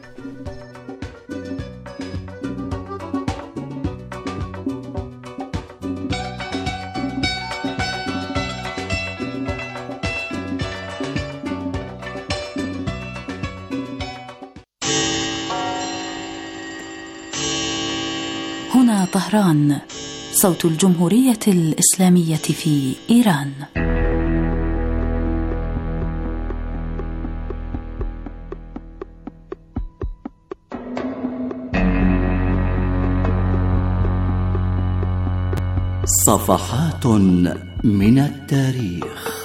هنا طهران، صوت الجمهورية الإسلامية في إيران. صفحات من التاريخ.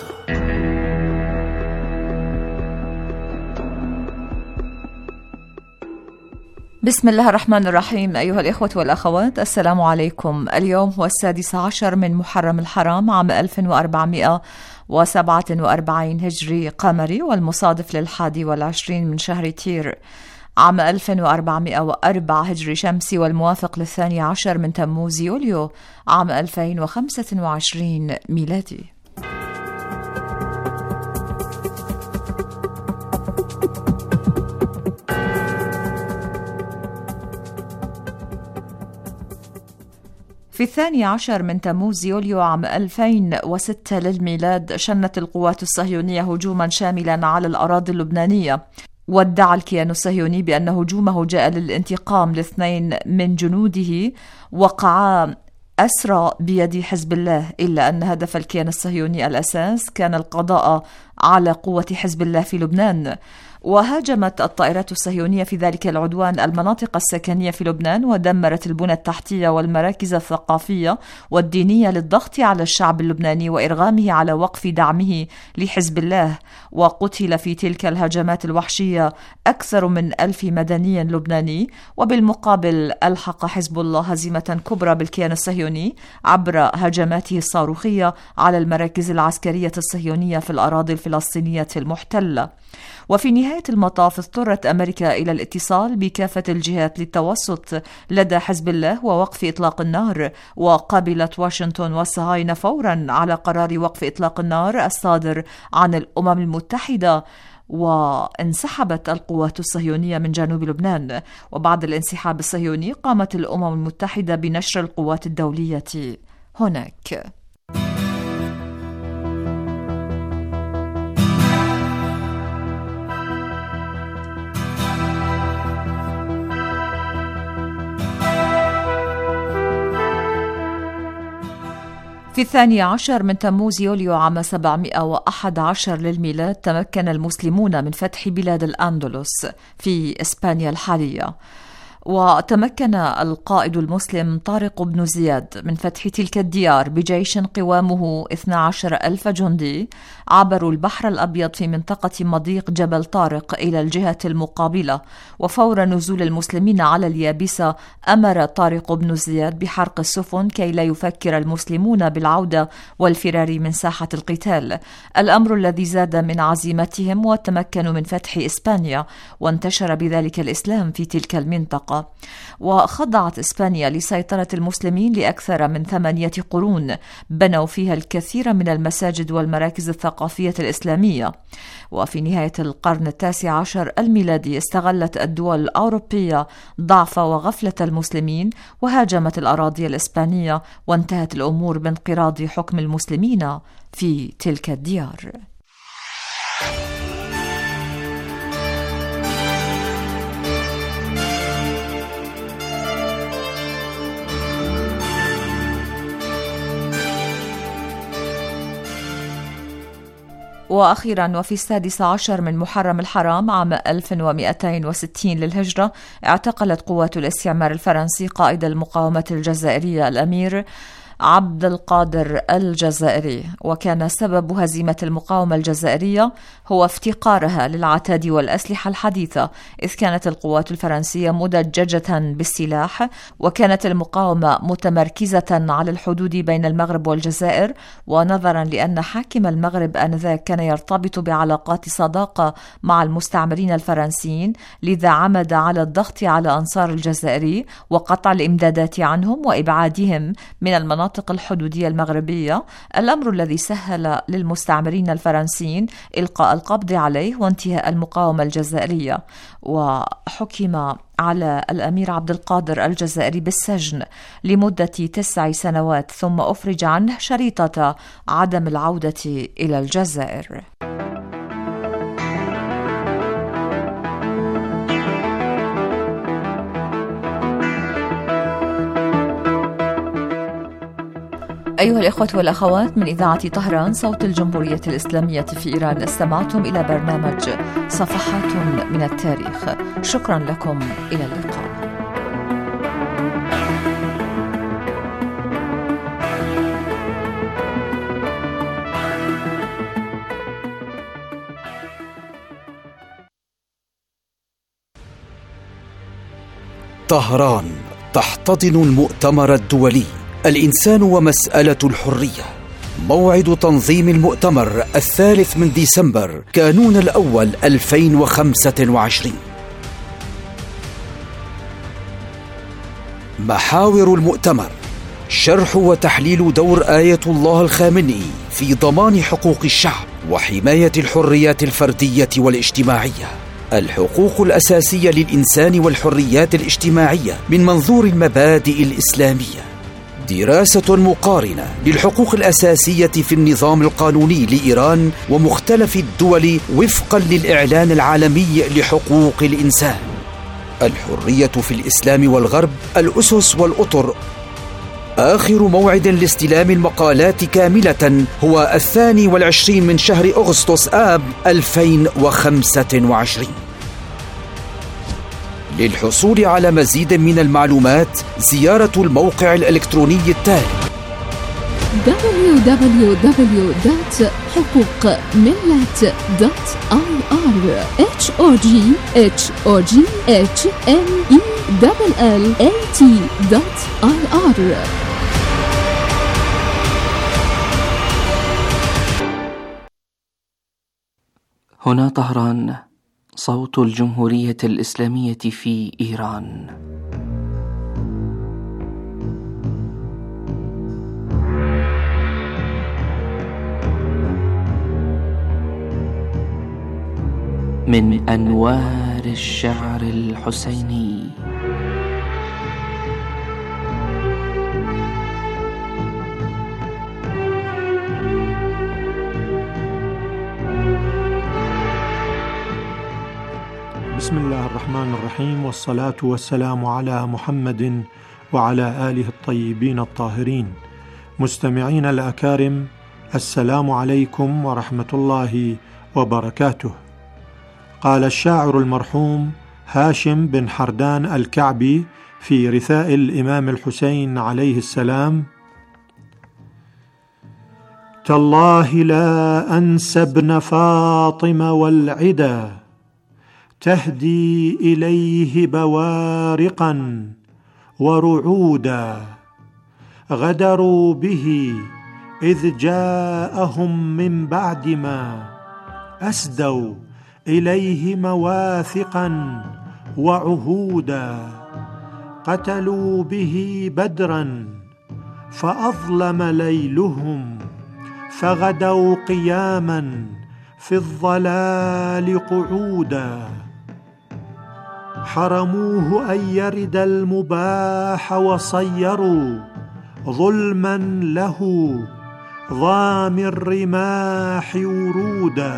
بسم الله الرحمن الرحيم. أيها الإخوة والأخوات، السلام عليكم. اليوم هو 16 من محرم الحرام عام 1447 هجري قمري، والمصادف ل21 من شهر تير عام 1404 هجري شمسي، والموافق ل12 من تموز يوليو عام 2025 ميلادي. في 12 من تموز يوليو عام 2006 للميلاد شنت القوات الصهيونية هجوما شاملا على الأراضي اللبنانية، وادعى الكيان الصهيوني بأن هجومه جاء للانتقام لاثنين من جنوده وقعا أسرى بيد حزب الله، إلا أن هدف الكيان الصهيوني الأساس كان القضاء على قوة حزب الله في لبنان. وهاجمت الطائرات الصهيونية في ذلك العدوان المناطق السكنية في لبنان، ودمرت البنى التحتية والمراكز الثقافية والدينية للضغط على الشعب اللبناني وإرغامه على وقف دعمه لحزب الله. وقتل في تلك الهجمات الوحشية أكثر من 1000 مدني لبناني. وبالمقابل ألحق حزب الله هزيمة كبرى بالكيان الصهيوني عبر هجماته الصاروخية على المراكز العسكرية الصهيونية في الأراضي الفلسطينية المحتلة. وفي نهاية المطاف اضطرت أمريكا إلى الاتصال بكافة الجهات للتوسط لدى حزب الله ووقف إطلاق النار، وقبلت واشنطن والصهاينة فورا على قرار وقف إطلاق النار الصادر عن الأمم المتحدة، وانسحبت القوات الصهيونية من جنوب لبنان. وبعد الانسحاب الصهيوني قامت الأمم المتحدة بنشر القوات الدولية هناك. في 12 من تموز يوليو عام 711 للميلاد تمكن المسلمون من فتح بلاد الأندلس في إسبانيا الحالية. وتمكن القائد المسلم طارق بن زياد من فتح تلك الديار بجيش قوامه 12,000 جندي. عبروا البحر الأبيض في منطقة مضيق جبل طارق إلى الجهة المقابلة، وفور نزول المسلمين على اليابسة أمر طارق بن زياد بحرق السفن كي لا يفكر المسلمون بالعودة والفرار من ساحة القتال، الأمر الذي زاد من عزيمتهم وتمكنوا من فتح إسبانيا، وانتشر بذلك الإسلام في تلك المنطقة. وخضعت إسبانيا لسيطرة المسلمين لأكثر من 8 قرون، بنوا فيها الكثير من المساجد والمراكز الثقافية الإسلامية. وفي نهاية القرن 19 الميلادي استغلت الدول الأوروبية ضعف وغفلة المسلمين وهاجمت الأراضي الإسبانية، وانتهت الأمور بانقراض حكم المسلمين في تلك الديار. وأخيرا وفي 16 من محرم الحرام عام 1260 للهجرة اعتقلت قوات الاستعمار الفرنسي قائد المقاومة الجزائرية الأمير عبد القادر الجزائري. وكان سبب هزيمة المقاومة الجزائرية هو افتقارها للعتاد والأسلحة الحديثة، إذ كانت القوات الفرنسية مدججة بالسلاح، وكانت المقاومة متمركزة على الحدود بين المغرب والجزائر. ونظرا لأن حاكم المغرب آنذاك كان يرتبط بعلاقات صداقة مع المستعمرين الفرنسيين، لذا عمد على الضغط على أنصار الجزائري وقطع الإمدادات عنهم وإبعادهم من المناطق الحدودية المغربية، الأمر الذي سهل للمستعمرين الفرنسيين إلقاء القبض عليه وانتهاء المقاومة الجزائرية. وحكم على الأمير عبد القادر الجزائري بالسجن لمدة 9 سنوات، ثم أفرج عنه شريطة عدم العودة إلى الجزائر. أيها الإخوة والأخوات، من إذاعة طهران صوت الجمهورية الإسلامية في إيران، استمعتم إلى برنامج صفحات من التاريخ. شكرا لكم، إلى اللقاء. طهران تحتضن المؤتمر الدولي الإنسان ومسألة الحرية. موعد تنظيم المؤتمر 3 ديسمبر كانون الأول 2025. محاور المؤتمر: شرح وتحليل دور آية الله الخامنئي في ضمان حقوق الشعب وحماية الحريات الفردية والاجتماعية، الحقوق الأساسية للإنسان والحريات الاجتماعية من منظور المبادئ الإسلامية، دراسة مقارنة للحقوق الأساسية في النظام القانوني لإيران ومختلف الدول وفقا للإعلان العالمي لحقوق الإنسان، الحرية في الإسلام والغرب، الأسس والأطر. آخر موعد لاستلام المقالات كاملة هو 22 من شهر أغسطس آب 2025. للحصول على مزيد من المعلومات زيارة الموقع الإلكتروني التالي: www.حقوقملت.ir HOGHOGMELLAT.ir. هنا طهران، صوت الجمهورية الإسلامية في إيران. من أنوار الشعر الحسيني. بسم الله الرحمن الرحيم، والصلاة والسلام على محمد وعلى آله الطيبين الطاهرين. مستمعين الأكارم، السلام عليكم ورحمة الله وبركاته. قال الشاعر المرحوم هاشم بن حردان الكعبي في رثاء الإمام الحسين عليه السلام: تالله لا أنسى ابن فاطمة والعدا، تهدي إليه بوارقا ورعودا، غدروا به إذ جاءهم من بعد ما أسدوا إليه مواثقا وعهودا، قتلوا به بدرا فأظلم ليلهم، فغدوا قياما في الضلال قعودا، حرموه أن يرد المباح وصيروا ظلما له ضام الرماح ورودا،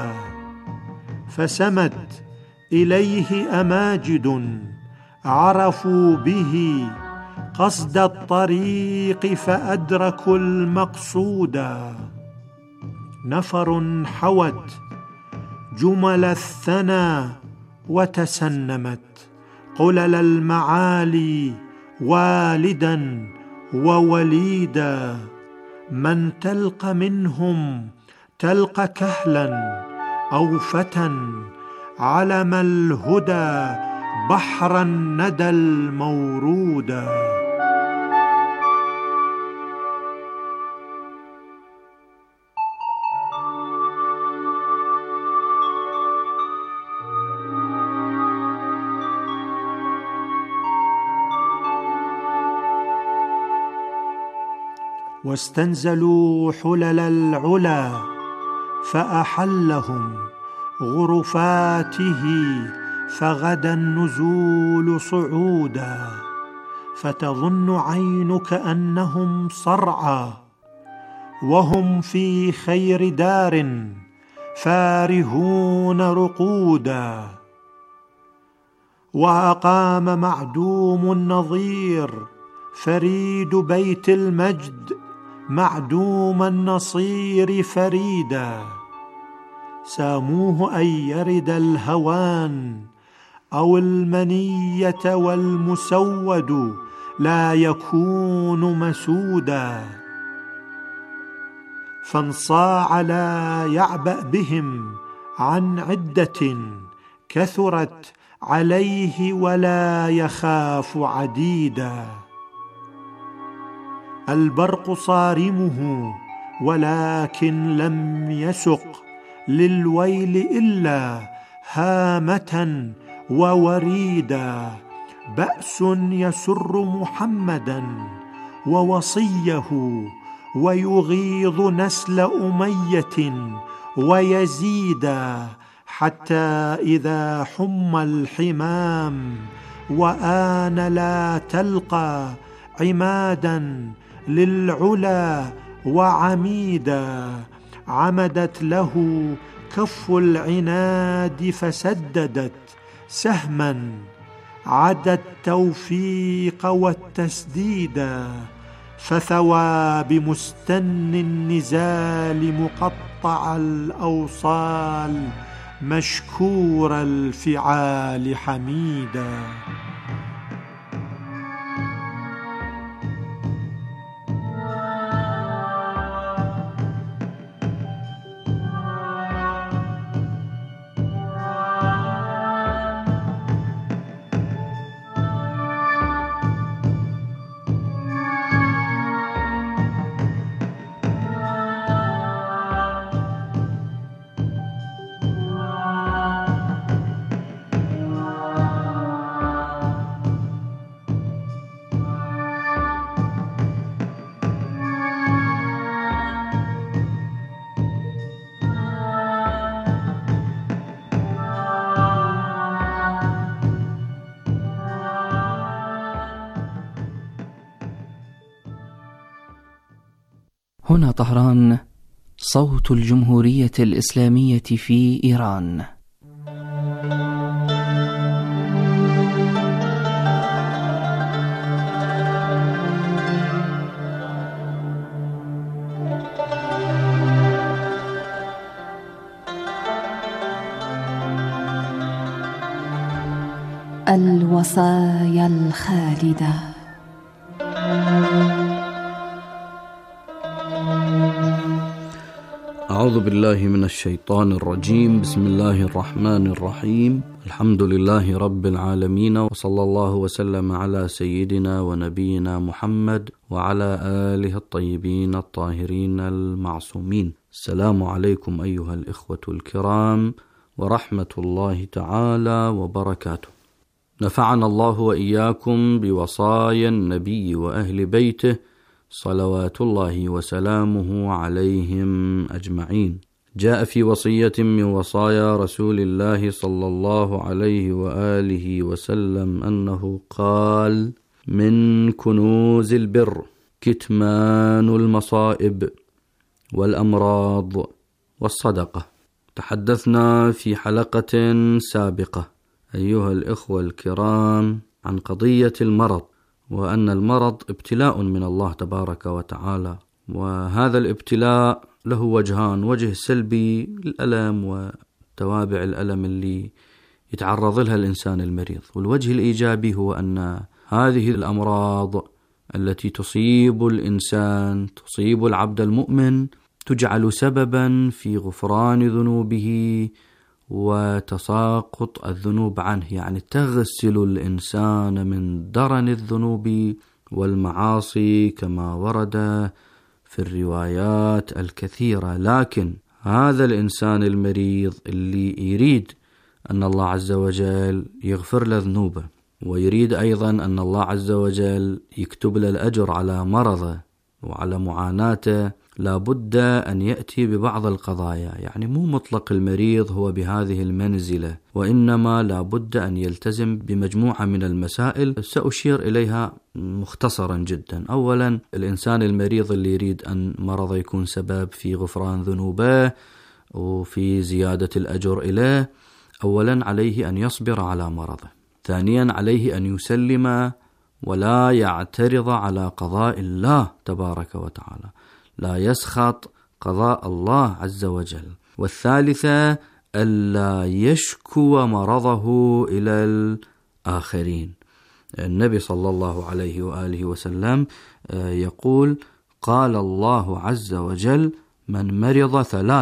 فسمت إليه أماجد عرفوا به قصد الطريق فأدركوا المقصودا، نفر حوت جمل الثنى وتسنمت قلل المعالي والدا ووليدا، من تلق منهم تلق كهلا أو فتى علم الهدى بحر الندى المورودا. واستنزلوا حلل العلا فأحلهم غرفاته، فغدا النزول صعودا، فتظن عينك أنهم صرعى وهم في خير دار فارهون رقودا، وأقام معدوم النظير فريد بيت المجد معدوم النصير فريدا، ساموه أن يرد الهوان أو المنية، والمسود لا يكون مسودا، فانصاع لا يعبأ بهم عن عدة كثرت عليه ولا يخاف عديدا. البرق صارمه ولكن لم يسق للويل إلا هامة ووريدا. بأس يسر محمدا ووصيه ويغيظ نسل أمية ويزيدا، حتى إذا حم الحمام وآن لا تلقى عمادا للعلا وعميدا. عمدت له كف العناد فسددت سهما عدا التوفيق والتسديدا. فثوى بمستن النزال مقطع الأوصال مشكور الفعال حميدا. هنا طهران، صوت الجمهورية الإسلامية في إيران. الوصايا الخالدة. أعوذ بالله من الشيطان الرجيم. بسم الله الرحمن الرحيم. الحمد لله رب العالمين، وصلى الله وسلم على سيدنا ونبينا محمد وعلى آله الطيبين الطاهرين المعصومين. السلام عليكم أيها الإخوة الكرام ورحمة الله تعالى وبركاته. نفعنا الله وإياكم بوصايا النبي وأهل بيته صلوات الله وسلامه عليهم أجمعين. جاء في وصية من وصايا رسول الله صلى الله عليه وآله وسلم أنه قال: من كنوز البر كتمان المصائب والأمراض والصدقة. تحدثنا في حلقة سابقة أيها الإخوة الكرام عن قضية المرض، وأن المرض ابتلاء من الله تبارك وتعالى، وهذا الابتلاء له وجهان: وجه سلبي الألم وتوابع الألم اللي يتعرض لها الإنسان المريض، والوجه الإيجابي هو أن هذه الأمراض التي تصيب الإنسان، تصيب العبد المؤمن، تجعل سببا في غفران ذنوبه وتساقط الذنوب عنه، يعني تغسل الإنسان من درن الذنوب والمعاصي كما ورد في الروايات الكثيرة. لكن هذا الإنسان المريض اللي يريد أن الله عز وجل يغفر له ذنوبه، ويريد أيضا أن الله عز وجل يكتب له الأجر على مرضه وعلى معاناته، لابد أن يأتي ببعض القضايا. يعني مو مطلق المريض هو بهذه المنزلة، وإنما لابد أن يلتزم بمجموعة من المسائل سأشير إليها مختصرا جدا. أولا، الإنسان المريض اللي يريد أن مرضه يكون سبب في غفران ذنوبه وفي زيادة الأجر إليه، أولا عليه أن يصبر على مرضه. ثانيا، عليه أن يسلم ولا يعترض على قضاء الله تبارك وتعالى، لا يسخط قضاء الله عز وجل. والثالثة، ألا يشكو مرضه إلى الآخرين. النبي صلى الله عليه وآله وسلم يقول: قال الله عز وجل: من مرض 3